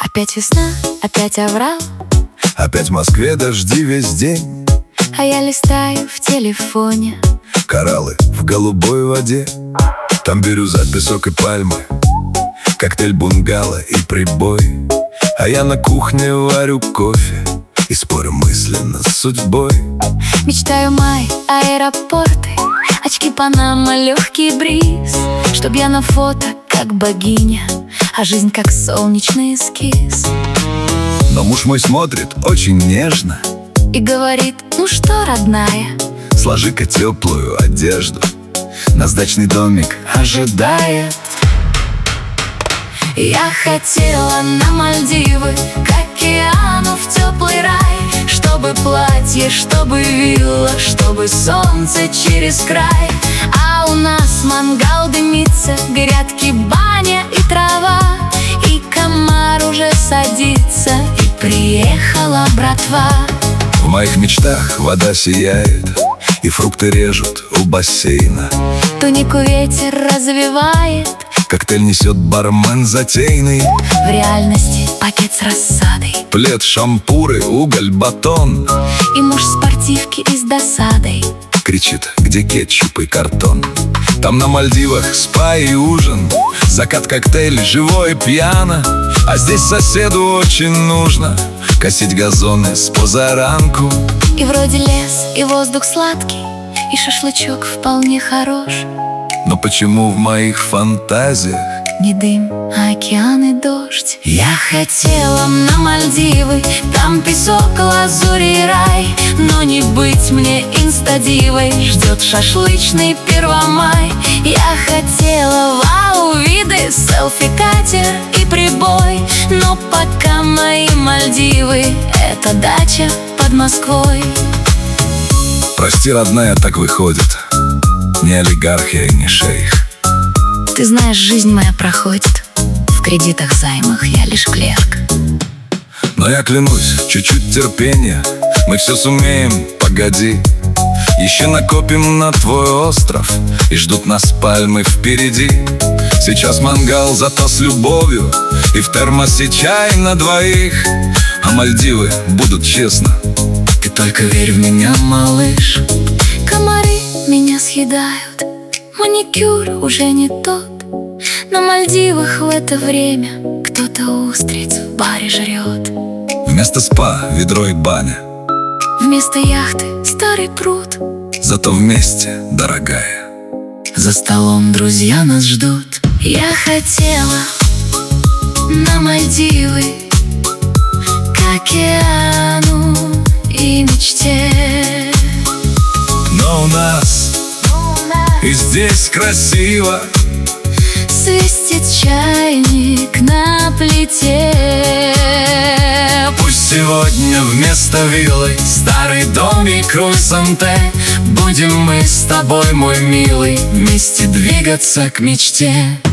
Опять весна, опять оврал, опять в Москве дожди весь день, а я листаю в телефоне кораллы в голубой воде. Там бирюза, песок и пальмы, коктейль бунгало и прибой. А я на кухне варю кофе и спорю мысленно с судьбой. Мечтаю май, аэропорты, очки Панама, легкий бриз, чтоб я на фото как богиня, а жизнь как солнечный эскиз. Но муж мой смотрит очень нежно и говорит: ну что, родная, сложи-ка теплую одежду, нас дачный домик ожидает. Я хотела на Мальдивы, к океану, в теплый рай, чтобы платье, чтобы вилла, чтобы солнце через край. А у нас мангал дымится, грядки, баня и трава, и комар уже садится, и приехала братва. В моих мечтах вода сияет, и фрукты режут у бассейна. Тунику ветер развивает, коктейль несет бармен затейный. в реальности пакет с рассадой, Плед, шампуры, уголь, батон. и муж в спортивке и с досадой Кричит: где кетчуп и картон? Там на Мальдивах спа и ужин, закат, коктейль, живой, пьяно. А здесь соседу очень нужно косить газоны с позаранку. И вроде лес, и воздух сладкий, и шашлычок вполне хорош. Но почему в моих фантазиях Не дым, а океан и дождь. Я хотела на Мальдивы, там песок, лазурь и рай, но не быть мне инстадивой, ждет шашлычный Первомай. Я хотела вау, виды, селфи-катер и прибой, но пока мои Мальдивы — это дача под Москвой. прости, родная, так выходит, не олигарх я и не шейх. Ты знаешь, жизнь моя проходит в кредитах, займах, я лишь клерк. Но я клянусь, чуть-чуть терпения, мы все сумеем, погоди. Еще накопим на твой остров, и ждут нас пальмы впереди. Сейчас мангал, зато с любовью, и в термосе чай на двоих. А Мальдивы будут честно, ты только верь в меня, малыш. Комары меня съедают, маникюр уже не тот. На Мальдивах в это время кто-то устриц в баре жрет. Вместо спа ведро и баня, Вместо яхты старый пруд, зато вместе, дорогая. за столом друзья нас ждут. Я хотела на Мальдивы, к океану и мечте. Но у нас и здесь красиво, Свистит чайник на плите. пусть сегодня вместо виллы старый дом и круиз-анте. Будем мы с тобой, мой милый, вместе двигаться к мечте.